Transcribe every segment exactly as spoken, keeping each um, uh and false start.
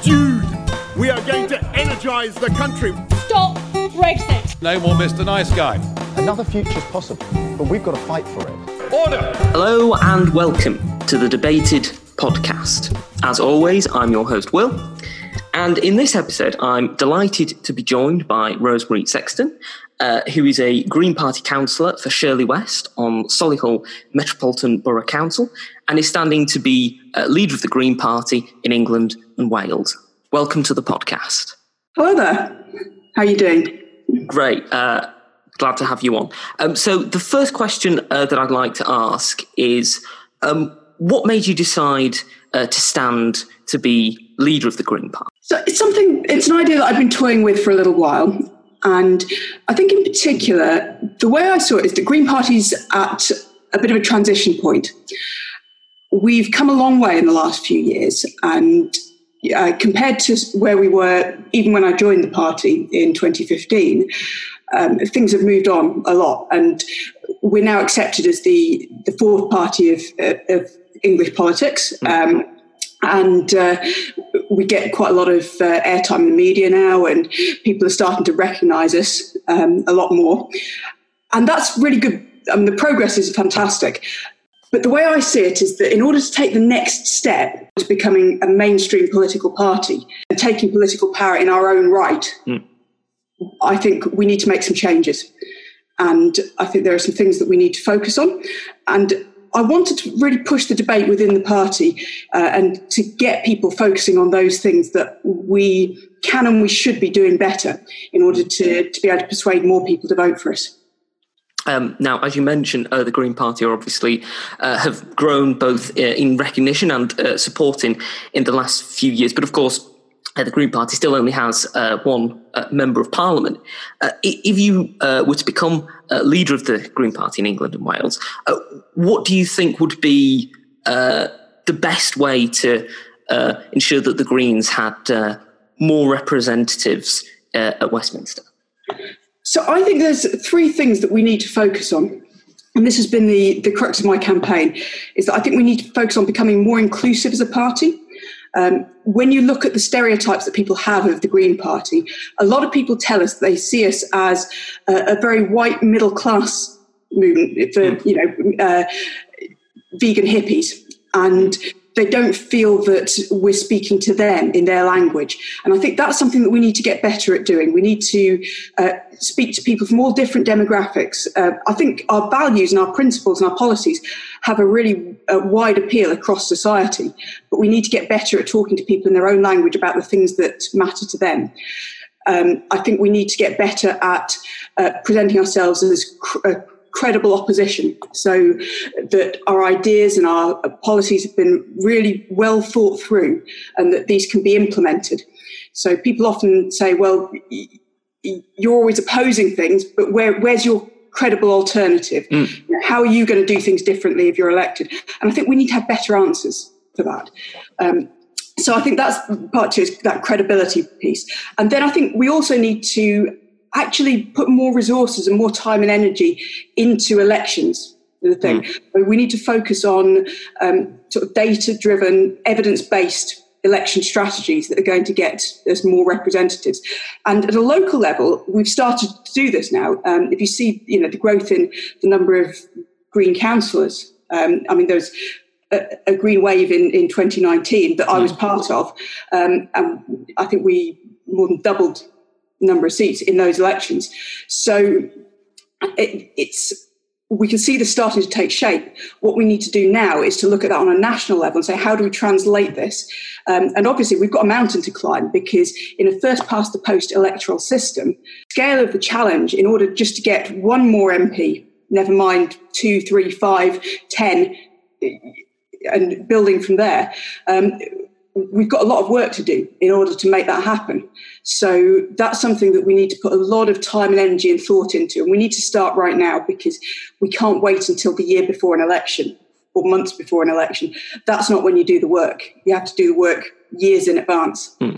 Dude, we are going to energise the country. Stop Brexit. No more Mister Nice Guy. Another future's possible, but we've got to fight for it. Order! Hello and welcome to the Debated podcast. As always, I'm your host, Will. And in this episode, I'm delighted to be joined by Rosemary Sexton, uh, who is a Green Party councillor for Shirley West on Solihull Metropolitan Borough Council and is standing to be uh, leader of the Green Party in England and Wales. Welcome to the podcast. Hello there. How are you doing? Great. Uh, glad to have you on. Um, so the first question uh, that I'd like to ask is, um, what made you decide uh, to stand to be leader of the Green Party? So it's something, it's an idea that I've been toying with for a little while. And I think in particular, the way I saw it is the Green Party's at a bit of a transition point. We've come a long way in the last few years. And uh, compared to where we were, even when I joined the party in twenty fifteen, um, things have moved on a lot. And we're now accepted as the, the fourth party of, of English politics. Um, And uh, we get quite a lot of uh, airtime in the media now, and people are starting to recognise us um, a lot more. And that's really good. I mean, the progress is fantastic. But the way I see it is that in order to take the next step to becoming a mainstream political party and taking political power in our own right, mm. I think we need to make some changes. And I think there are some things that we need to focus on. And I wanted to really push the debate within the party uh, and to get people focusing on those things that we can and we should be doing better in order to, to be able to persuade more people to vote for us. Um, now, as you mentioned, uh, the Green Party are obviously uh, have grown both uh, in recognition and uh, support in, in the last few years. But of course, uh, the Green Party still only has uh, one uh, member of Parliament. Uh, if you uh, were to become uh, leader of the Green Party in England and Wales, uh, what do you think would be uh, the best way to uh, ensure that the Greens had uh, more representatives uh, at Westminster? So I think there's three things that we need to focus on. And this has been the, the crux of my campaign, is that I think we need to focus on becoming more inclusive as a party. Um, when you look at the stereotypes that people have of the Green Party, a lot of people tell us they see us as a, a very white middle class movement for, you know, uh, vegan hippies. And they don't feel that we're speaking to them in their language. And I think that's something that we need to get better at doing. We need to uh, speak to people from all different demographics. Uh, I think our values and our principles and our policies have a really uh, wide appeal across society, but we need to get better at talking to people in their own language about the things that matter to them. Um, I think we need to get better at uh, presenting ourselves as cr- uh, credible opposition, so that our ideas and our policies have been really well thought through and that these can be implemented. So people often say, well, you're always opposing things, but where, where's your credible alternative? Mm. How are you going to do things differently if you're elected? And I think we need to have better answers for that. Um, so I think that's part two, is that credibility piece. And then I think we also need to actually put more resources and more time and energy into elections. The thing mm. we need to focus on um, sort of data-driven, evidence-based election strategies that are going to get us more representatives. And at a local level, we've started to do this now. Um, if you see, you know, the growth in the number of Green councillors, um, I mean, there's a, a Green wave in, in twenty nineteen that I was part of, um, and I think we more than doubled number of seats in those elections. So it, it's we can see this starting to take shape. What we need to do now is to look at that on a national level and say, how do we translate this? Um, and obviously, we've got a mountain to climb, because in a first-past-the-post electoral system, scale of the challenge, in order just to get one more M P, never mind two, three, five, ten, and building from there, um, we've got a lot of work to do in order to make that happen. So that's something that we need to put a lot of time and energy and thought into. And we need to start right now, because we can't wait until the year before an election or months before an election. That's not when you do the work. You have to do the work years in advance. Hmm.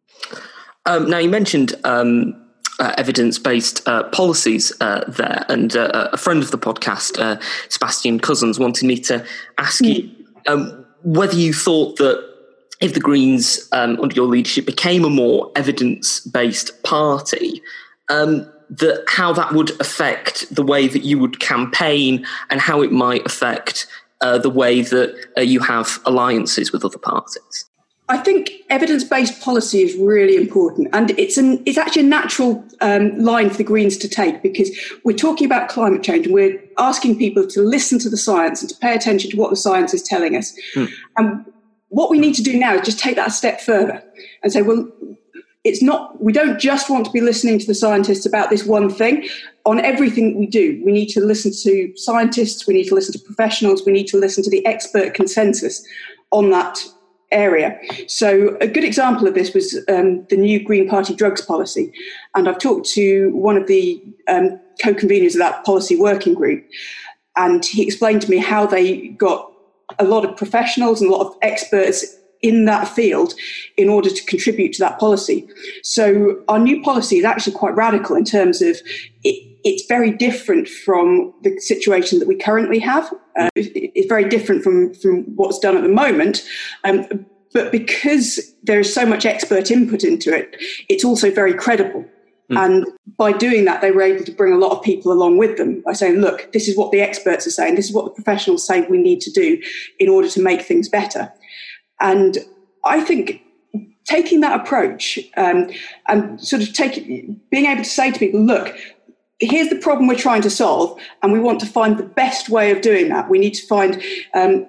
Um, now, you mentioned um, uh, evidence-based uh, policies uh, there. And uh, a friend of the podcast, uh, Sebastian Cousins, wanted me to ask mm. you um, whether you thought that if the Greens, um, under your leadership, became a more evidence-based party, um, that how that would affect the way that you would campaign and how it might affect uh, the way that uh, you have alliances with other parties? I think evidence-based policy is really important, and it's an it's actually a natural um, line for the Greens to take, because we're talking about climate change and we're asking people to listen to the science and to pay attention to what the science is telling us. Mm. And what we need to do now is just take that a step further and say, well, it's not, we don't just want to be listening to the scientists about this one thing. On everything we do, we need to listen to scientists, we need to listen to professionals, we need to listen to the expert consensus on that area. So a good example of this was um, the new Green Party drugs policy. And I've talked to one of the um, co-conveners of that policy working group, and he explained to me how they got a lot of professionals and a lot of experts in that field in order to contribute to that policy. So our new policy is actually quite radical in terms of it, it's very different from the situation that we currently have. Uh, it's very different from, from what's done at the moment. Um, but because there is so much expert input into it, it's also very credible. Mm. And by doing that, they were able to bring a lot of people along with them by saying, look, this is what the experts are saying. This is what the professionals say we need to do in order to make things better. And I think taking that approach um, and sort of taking, being able to say to people, look, here's the problem we're trying to solve, and we want to find the best way of doing that. We need to find um,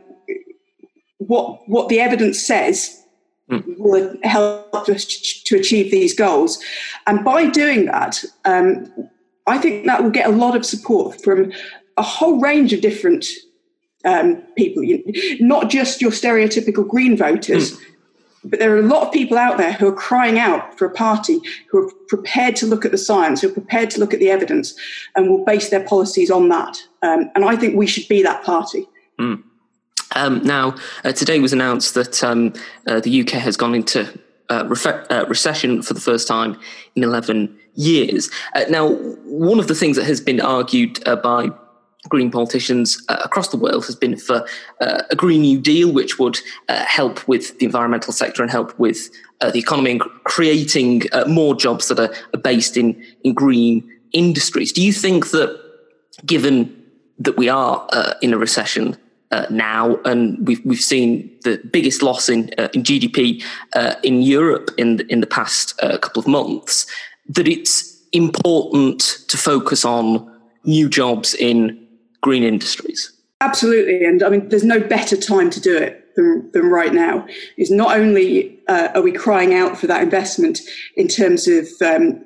what what the evidence says mm. will help us to achieve these goals. And by doing that, um, I think that will get a lot of support from a whole range of different Um, people, you, not just your stereotypical Green voters, mm. but there are a lot of people out there who are crying out for a party who are prepared to look at the science, who are prepared to look at the evidence, and will base their policies on that. Um, and I think we should be that party. Mm. Um, now, uh, today was announced that um, uh, the U K has gone into uh, ref- uh, recession for the first time in eleven years. Uh, now, one of the things that has been argued uh, by Green politicians uh, across the world has been for uh, a Green New Deal, which would uh, help with the environmental sector and help with uh, the economy and creating uh, more jobs that are, are based in, in green industries. Do you think that, given that we are uh, in a recession uh, now, and we've we've seen the biggest loss in uh, in G D P uh, in Europe in the, in the past uh, couple of months, that it's important to focus on new jobs in green industries? Absolutely. And I mean, there's no better time to do it than, than right now. Is not only uh, are we crying out for that investment in terms of um,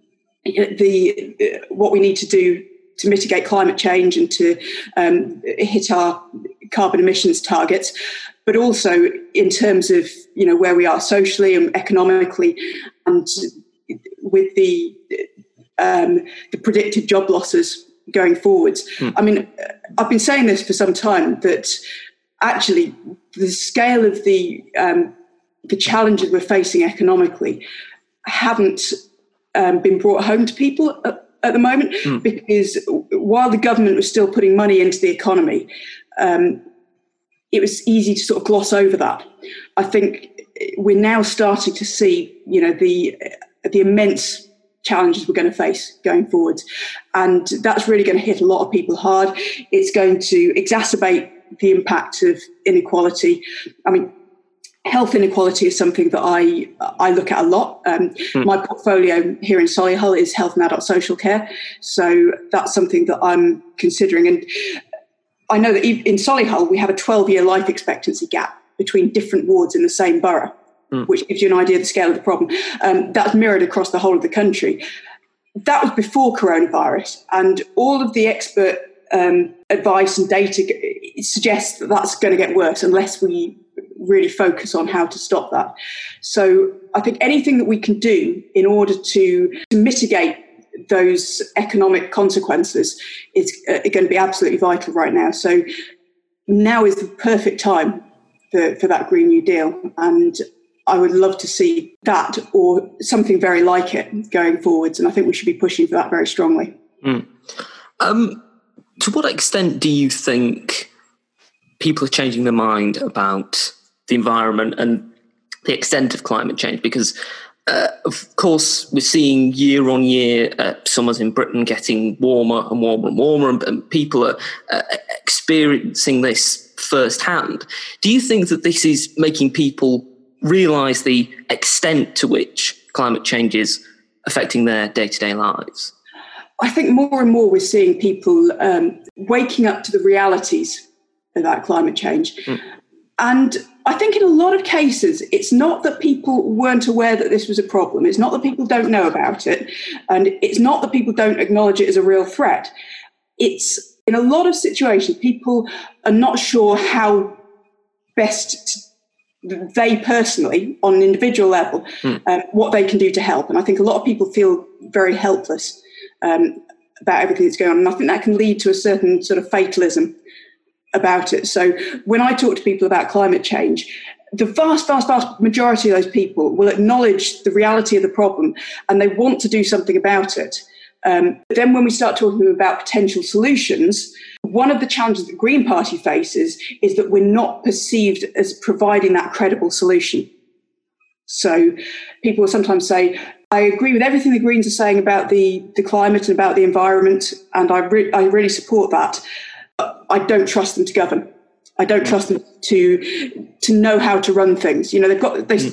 the uh, what we need to do to mitigate climate change and to um, hit our carbon emissions targets, but also in terms of, you know, where we are socially and economically, and with the um, the predicted job losses going forwards. Mm. I mean, I've been saying this for some time, that actually the scale of the um, the challenges we're facing economically haven't um, been brought home to people at, at the moment, mm. because while the government was still putting money into the economy, um, it was easy to sort of gloss over that. I think we're now starting to see, you know, the the immense challenges we're going to face going forward. And that's really going to hit a lot of people hard. It's going to exacerbate the impact of inequality. I mean, health inequality is something that I I look at a lot. Um, mm. My portfolio here in Solihull is health and adult social care. So that's something that I'm considering. And I know that in Solihull, we have a twelve-year life expectancy gap between different wards in the same borough. Mm. Which gives you an idea of the scale of the problem. Um, that's mirrored across the whole of the country. That was before coronavirus, and all of the expert um, advice and data suggests that that's going to get worse unless we really focus on how to stop that. So I think anything that we can do in order to, to mitigate those economic consequences is uh, going to be absolutely vital right now. So now is the perfect time for, for that Green New Deal, and I would love to see that or something very like it going forwards. And I think we should be pushing for that very strongly. Mm. Um, to what extent do you think people are changing their mind about the environment and the extent of climate change? Because, uh, of course, we're seeing year on year uh, summers in Britain getting warmer and warmer and warmer, and, and people are uh, experiencing this firsthand. Do you think that this is making people realise the extent to which climate change is affecting their day-to-day lives? I think more and more we're seeing people um, waking up to the realities of that climate change. Mm. And I think in a lot of cases, it's not that people weren't aware that this was a problem. It's not that people don't know about it. And it's not that people don't acknowledge it as a real threat. It's, in a lot of situations, people are not sure how best to, they personally, on an individual level, mm. um, what they can do to help. And I think a lot of people feel very helpless um, about everything that's going on. And I think that can lead to a certain sort of fatalism about it. So when I talk to people about climate change, the vast, vast, vast majority of those people will acknowledge the reality of the problem and they want to do something about it. Um, but then when we start talking about potential solutions, one of the challenges the Green Party faces is that we're not perceived as providing that credible solution. So people will sometimes say, I agree with everything the Greens are saying about the, the climate and about the environment, and I, re- I really support that. I don't trust them to govern. I don't trust them to to know how to run things. You know, they've got they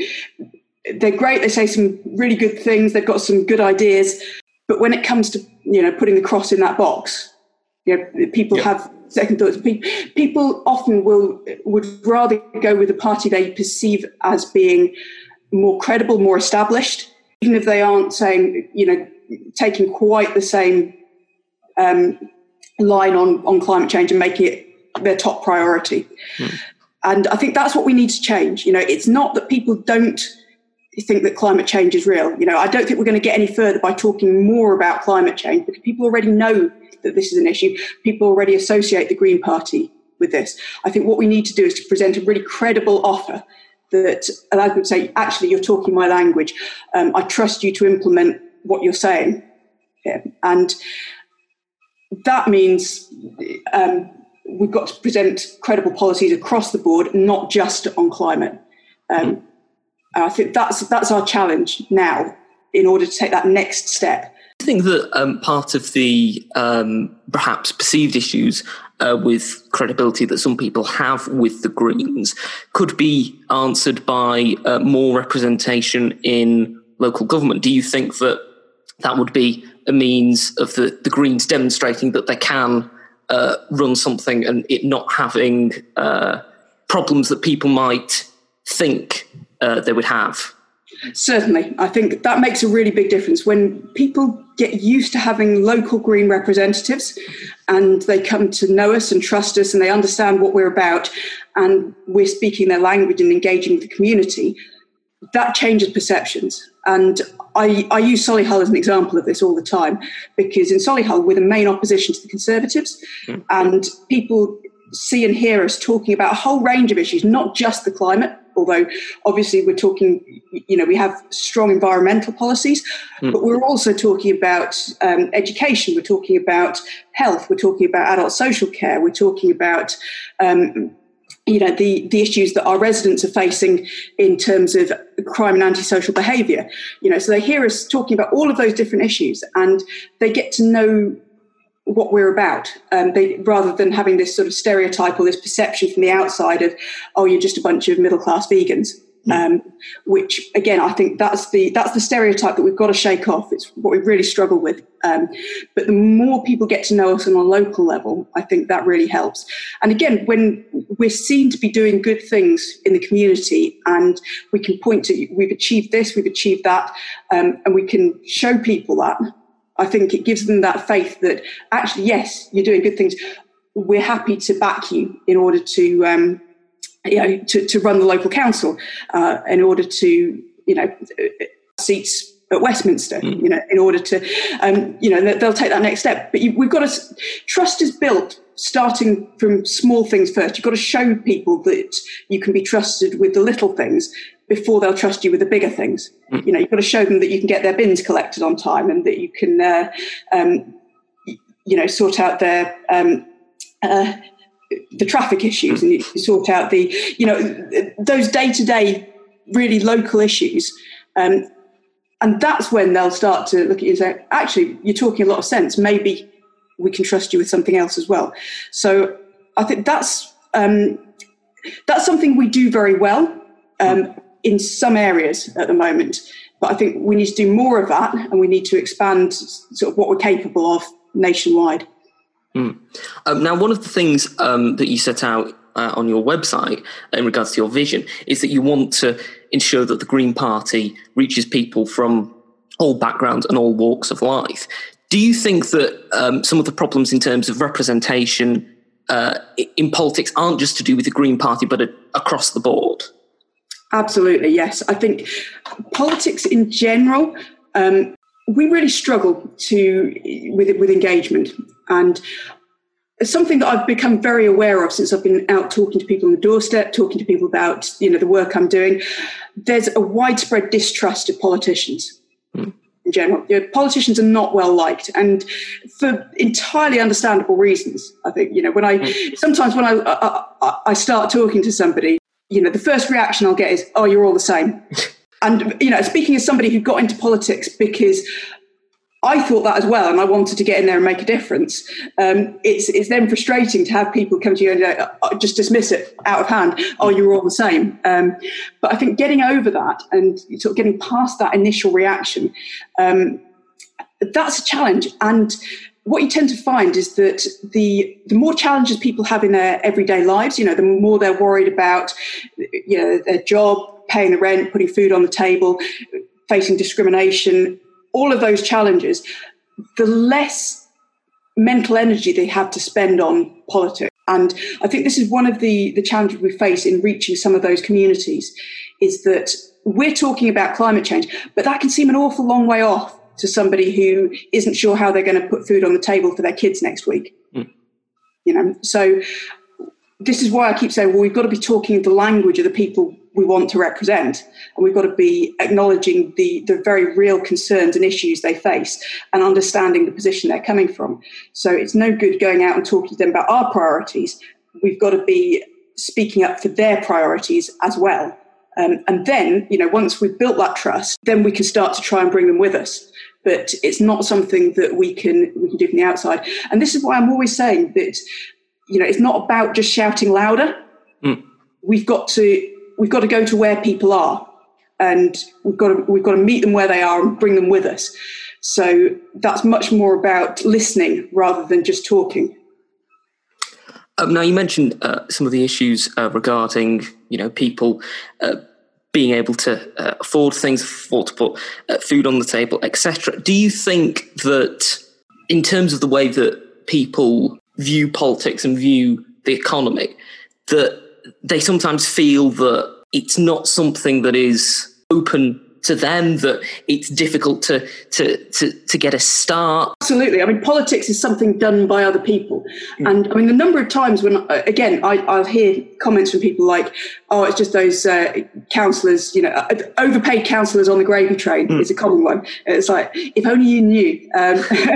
they're great. They say some really good things. They've got some good ideas, but when it comes to you know putting the cross in that box, you know, people yeah. have second thoughts. People often will would rather go with a party they perceive as being more credible, more established, even if they aren't saying you know taking quite the same Um, line on, on climate change and making it their top priority. Hmm. And I think that's what we need to change. You know, it's not that people don't think that climate change is real. You know, I don't think we're going to get any further by talking more about climate change because people already know that this is an issue. People already associate the Green Party with this. I think what we need to do is to present a really credible offer that allows them to say, actually, you're talking my language. Um, I trust you to implement what you're saying here. And that means um, we've got to present credible policies across the board, not just on climate. Um, mm. I think that's that's our challenge now in order to take that next step. I think that um, part of the um, perhaps perceived issues uh, with credibility that some people have with the Greens could be answered by uh, more representation in local government. Do you think that that would be a means of the, the Greens demonstrating that they can uh, run something and it not having uh, problems that people might think uh, they would have? Certainly. I think that makes a really big difference. When people get used to having local Green representatives and they come to know us and trust us and they understand what we're about and we're speaking their language and engaging with the community, that changes perceptions. And I, I use Solihull as an example of this all the time, because in Solihull, we're the main opposition to the Conservatives, mm. and people see and hear us talking about a whole range of issues, not just the climate, although obviously we're talking, you know, we have strong environmental policies, mm. but we're also talking about um, education, we're talking about health, we're talking about adult social care, we're talking about um, you know, the, the issues that our residents are facing in terms of crime and antisocial behaviour. You know, so they hear us talking about all of those different issues and they get to know what we're about, um, they, rather than having this sort of stereotype or this perception from the outside of, oh, you're just a bunch of middle-class vegans. Um, which again, I think that's the that's the stereotype that we've got to shake off. It's what we really struggle with. Um, but the more people get to know us on a local level, I think that really helps. And again, when we're seen to be doing good things in the community, and we can point to we've achieved this, we've achieved that, um, and we can show people that, I think it gives them that faith that actually, yes, you're doing good things. We're happy to back you in order to. Um, you know, to, to run the local council, uh, in order to, you know, seats at Westminster, mm. you know, in order to, um, you know, they'll take that next step. But you, we've got to, trust is built starting from small things first. You've got to show people that you can be trusted with the little things before they'll trust you with the bigger things. Mm. You know, you've got to show them that you can get their bins collected on time and that you can, uh, um, you know, sort out their, um, uh, the traffic issues and you sort out the, you know, those day-to-day really local issues. Um, and that's when they'll start to look at you and say, actually, you're talking a lot of sense. Maybe we can trust you with something else as well. So I think that's um, that's something we do very well um, in some areas at the moment. But I think we need to do more of that, and we need to expand sort of what we're capable of nationwide. Mm. Um, now, one of the things um, that you set out uh, on your website in regards to your vision is that you want to ensure that the Green Party reaches people from all backgrounds and all walks of life. Do you think that um, some of the problems in terms of representation uh, in politics aren't just to do with the Green Party, but a- across the board? Absolutely, yes. I think politics in general, um, we really struggle to with with engagement, and it's something that I've become very aware of since I've been out talking to people on the doorstep, talking to people about, you know, the work I'm doing. There's a widespread distrust of politicians. Mm. In general, you know, politicians are not well liked, and for entirely understandable reasons. I think, you know, when I mm. sometimes when I, I I start talking to somebody, you know, the first reaction I'll get is, "Oh, you're all the same." And, you know, speaking as somebody who got into politics because I thought that as well, and I wanted to get in there and make a difference, um, it's it's then frustrating to have people come to you and uh, just dismiss it out of hand. Oh, you're all the same. Um, but I think getting over that and sort of getting past that initial reaction, um, that's a challenge. And what you tend to find is that the the more challenges people have in their everyday lives, you know, the more they're worried about, you know, their job, paying the rent, putting food on the table, facing discrimination, all of those challenges, the less mental energy they have to spend on politics. And I think this is one of the, the challenges we face in reaching some of those communities, is that we're talking about climate change, but that can seem an awful long way off to somebody who isn't sure how they're going to put food on the table for their kids next week. Mm. You know, so this is why I keep saying, well, we've got to be talking the language of the people we want to represent, and we've got to be acknowledging the, the very real concerns and issues they face and understanding the position they're coming from. So it's no good going out and talking to them about our priorities. We've got to be speaking up for their priorities as well. Um, and then, you know, once we've built that trust, then we can start to try and bring them with us. But it's not something that we can we can do from the outside. And this is why I'm always saying that, you know, it's not about just shouting louder. Mm. We've got to we've got to go to where people are, and we've got to we've got to meet them where they are and bring them with us. So that's much more about listening rather than just talking. Um, now, you mentioned uh, some of the issues uh, regarding, you know, people uh, being able to uh, afford things, afford to put uh, food on the table, et cetera. Do you think that, in terms of the way that people view politics and view the economy, that they sometimes feel that it's not something that is open to them, that it's difficult to to to, to get a start? Absolutely. I mean, politics is something done by other people. Mm. And I mean, the number of times when, again, I, I'll hear comments from people like, oh, it's just those uh, councillors, you know, overpaid councillors on the gravy train mm. is a common one. It's like, if only you knew. Um,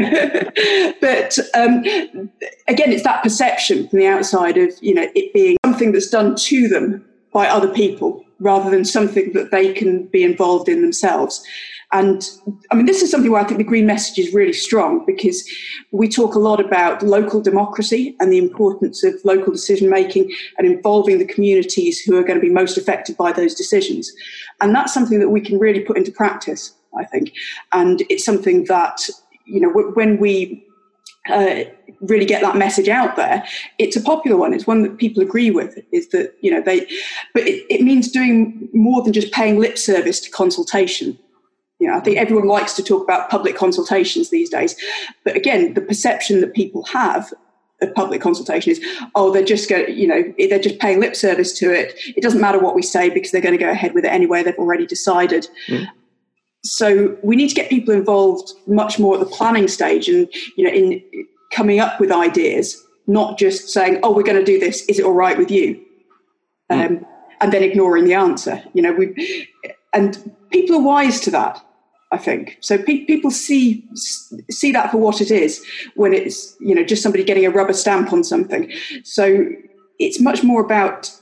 but um, again, it's that perception from the outside of, you know, it being something that's done to them by other people, rather than something that they can be involved in themselves. And I mean, this is something where I think the Green message is really strong, because we talk a lot about local democracy and the importance of local decision making and involving the communities who are going to be most affected by those decisions. And that's something that we can really put into practice, I think. And it's something that, you know, when we Uh, really get that message out there, it's a popular one. It's one that people agree with, is that, you know, they, but it, it means doing more than just paying lip service to consultation. You know, I think everyone likes to talk about public consultations these days. But again, the perception that people have of public consultation is, oh, they're just going, you know, they're just paying lip service to it. It doesn't matter what we say because they're going to go ahead with it anyway. They've already decided. Mm. So we need to get people involved much more at the planning stage, and, you know, in coming up with ideas, not just saying, oh, we're going to do this, is it all right with you? Um, mm. And then ignoring the answer. You know, we and people are wise to that, I think. So pe- people see see that for what it is, when it's, you know, just somebody getting a rubber stamp on something. So it's much more about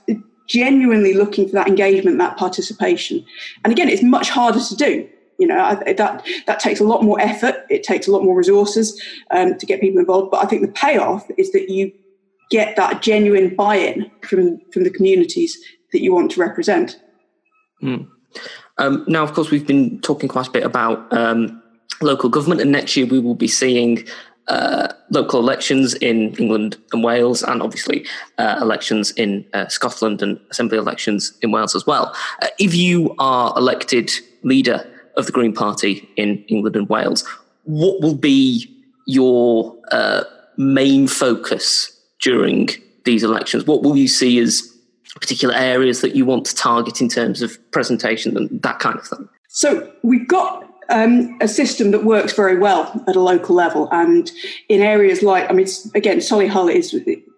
genuinely looking for that engagement, that participation. And again, it's much harder to do. You know, I, that that takes a lot more effort. It takes a lot more resources um, to get people involved. But I think the payoff is that you get that genuine buy-in from, from the communities that you want to represent. Mm. Um, now, of course, we've been talking quite a bit about um, local government, and next year we will be seeing uh, local elections in England and Wales, and obviously uh, elections in uh, Scotland and Assembly elections in Wales as well. Uh, if you are elected leader of the Green Party in England and Wales, what will be your uh, main focus during these elections? What will you see as particular areas that you want to target in terms of presentation and that kind of thing? So we've got um, a system that works very well at a local level, and in areas like, I mean, again, Solihull is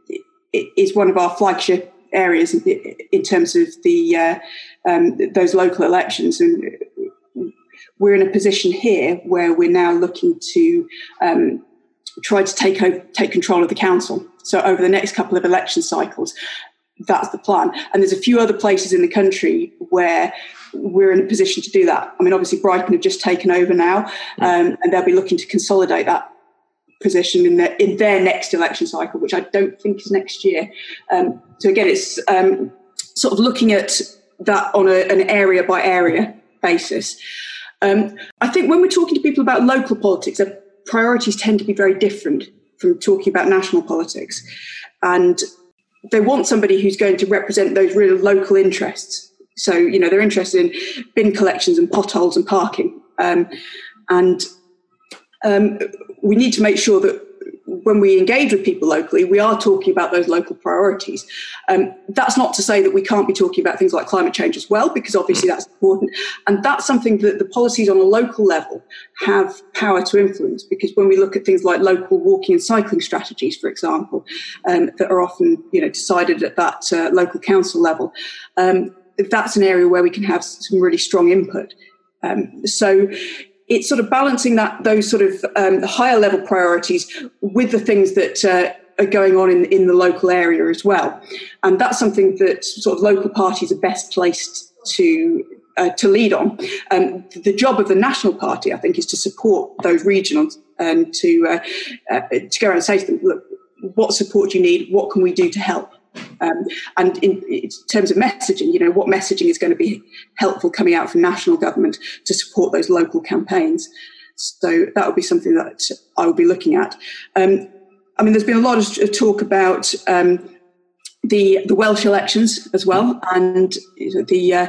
is one of our flagship areas in terms of the uh, um, those local elections, and we're in a position here where we're now looking to um, try to take over, take control of the council. So over the next couple of election cycles, that's the plan. And there's a few other places in the country where we're in a position to do that. I mean, obviously Brighton have just taken over now, um, and they'll be looking to consolidate that position in their, in their next election cycle, which I don't think is next year. Um, so again, it's um, sort of looking at that on a, an area by area basis. Um, I think when we're talking to people about local politics, their priorities tend to be very different from talking about national politics. And they want somebody who's going to represent those real local interests. So, you know, they're interested in bin collections and potholes and parking. Um, and um, we need to make sure that when we engage with people locally, we are talking about those local priorities. Um, that's not to say that we can't be talking about things like climate change as well, because obviously that's important. And that's something that the policies on a local level have power to influence, because when we look at things like local walking and cycling strategies, for example, um, that are often, you know, decided at that uh, local council level, um, that's an area where we can have some really strong input. Um, so it's sort of balancing that those sort of um, higher level priorities with the things that uh, are going on in, in the local area as well. And that's something that sort of local parties are best placed to uh, to lead on. Um, the job of the national party, I think, is to support those regionals and to uh, uh, to go around and say to them, look, what support do you need? What can we do to help? Um, and in, in terms of messaging, you know, what messaging is going to be helpful coming out from national government to support those local campaigns? So that would be something that I would be looking at. Um, I mean, there's been a lot of talk about um, the the Welsh elections as well, and the uh,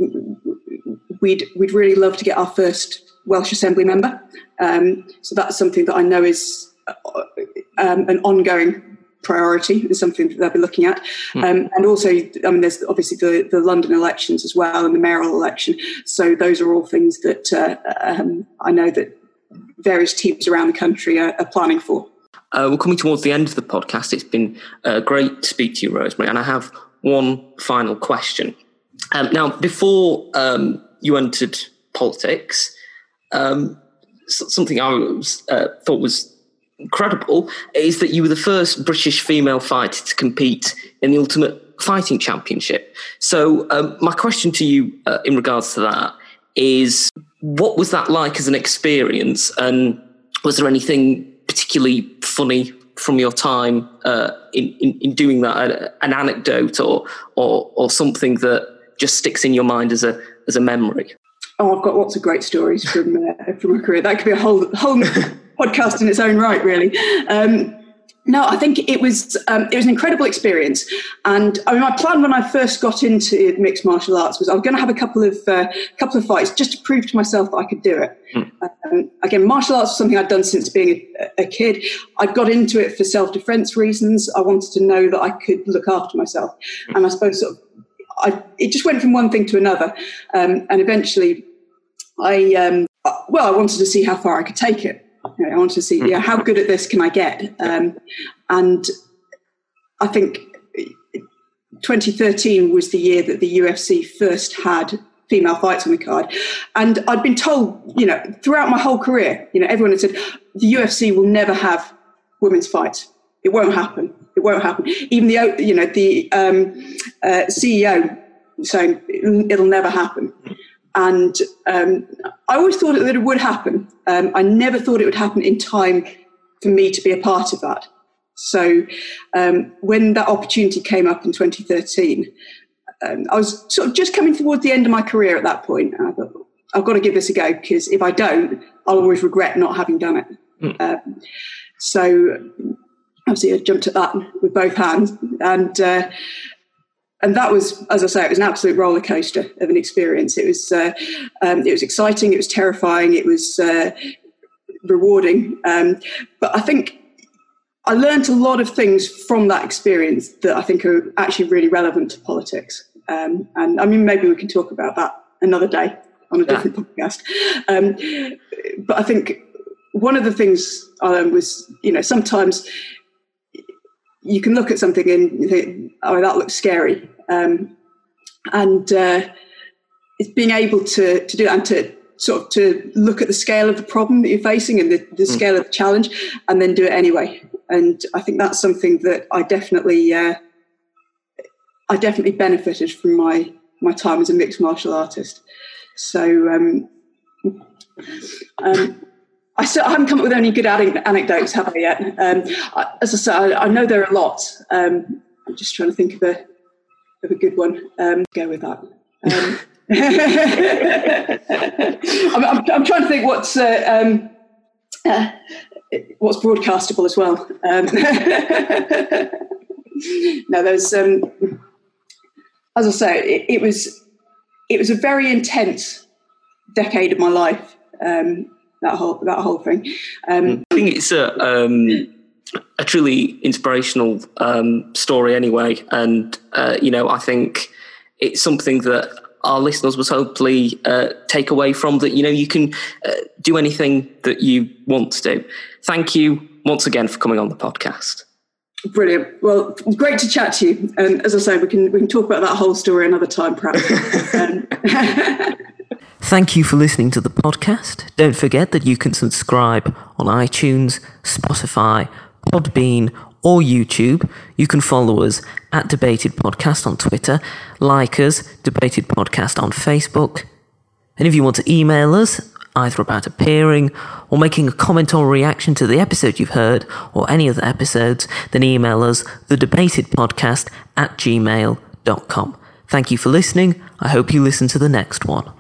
we'd we'd really love to get our first Welsh Assembly member. Um, so that's something that I know is um, an ongoing priority, is something that they'll be looking at. Mm. Um, and also, I mean, there's obviously the, the London elections as well, and the mayoral election. So those are all things that uh, um, I know that various teams around the country are, are planning for. Uh, we're coming towards the end of the podcast. It's been uh, great to speak to you, Rosemary, and I have one final question. Um, now, before um, you entered politics, um, something I was, uh, thought was incredible is that you were the first British female fighter to compete in the Ultimate Fighting Championship. So um, my question to you uh, in regards to that is, what was that like as an experience, and was there anything particularly funny from your time uh, in, in, in doing that, an anecdote or, or or something that just sticks in your mind as a as a memory? Oh, I've got lots of great stories from uh, from my career. That could be a whole whole podcast in its own right, really. Um, no, I think it was um, it was an incredible experience. And I mean, my plan when I first got into mixed martial arts was I was going to have a couple of uh, couple of fights just to prove to myself that I could do it. Mm. Um, again, martial arts was something I'd done since being a, a kid. I got into it for self-defense reasons. I wanted to know that I could look after myself, mm. and I suppose sort of, I, it just went from one thing to another, um, and eventually, I um, well, I wanted to see how far I could take it. You know, I wanted to see, yeah, how good at this can I get? Um, and I think twenty thirteen was the year that the U F C first had female fights on the card. And I'd been told, you know, throughout my whole career, you know, everyone had said, the U F C will never have women's fights. It won't happen. it won't happen. Even the, you know, the um, uh, C E O saying it'll never happen. And um, I always thought that it would happen. Um, I never thought it would happen in time for me to be a part of that. So um, when that opportunity came up in twenty thirteen, um, I was sort of just coming towards the end of my career at that point. And I thought, I've got to give this a go, because if I don't, I'll always regret not having done it. Mm. Um, so obviously I jumped at that with both hands. And uh, and that was, as I say, it was an absolute roller coaster of an experience. It was uh, um, it was exciting, it was terrifying, it was uh, rewarding. Um, but I think I learned a lot of things from that experience that I think are actually really relevant to politics. Um, and I mean, maybe we can talk about that another day on a different yeah. podcast. Um, but I think one of the things um, was, you know, sometimes you can look at something and think, oh, that looks scary. Um, and uh, it's being able to, to do that and to sort of to look at the scale of the problem that you're facing and the, the mm. scale of the challenge, and then do it anyway. And I think that's something that I definitely, uh, I definitely benefited from my, my time as a mixed martial artist. So um, um, I, still, I haven't come up with any good anecdotes, have I yet? Um, I, as I said, I, I know there are lots. Um, I'm just trying to think of a of a good one. Um, go with that. Um, I'm, I'm, I'm trying to think what's uh, um, uh, what's broadcastable as well. Um, no, there's um, as I say, it, it was it was a very intense decade of my life. Um, that whole that whole thing. Um, I think it's a um, a truly inspirational um, story, anyway, and uh, you know, I think it's something that our listeners will hopefully uh, take away from, that, you know, you can uh, do anything that you want to do. Thank you once again for coming on the podcast. Brilliant. Well, great to chat to you. And as I say, we can we can talk about that whole story another time, perhaps. um. Thank you for listening to the podcast. Don't forget that you can subscribe on iTunes, Spotify, Podbean, or YouTube. You can follow us at Debated Podcast on Twitter, like us, Debated Podcast on Facebook. And if you want to email us, either about appearing or making a comment or reaction to the episode you've heard or any other episodes, then email us thedebatedpodcast at gmail dot com. Thank you for listening. I hope you listen to the next one.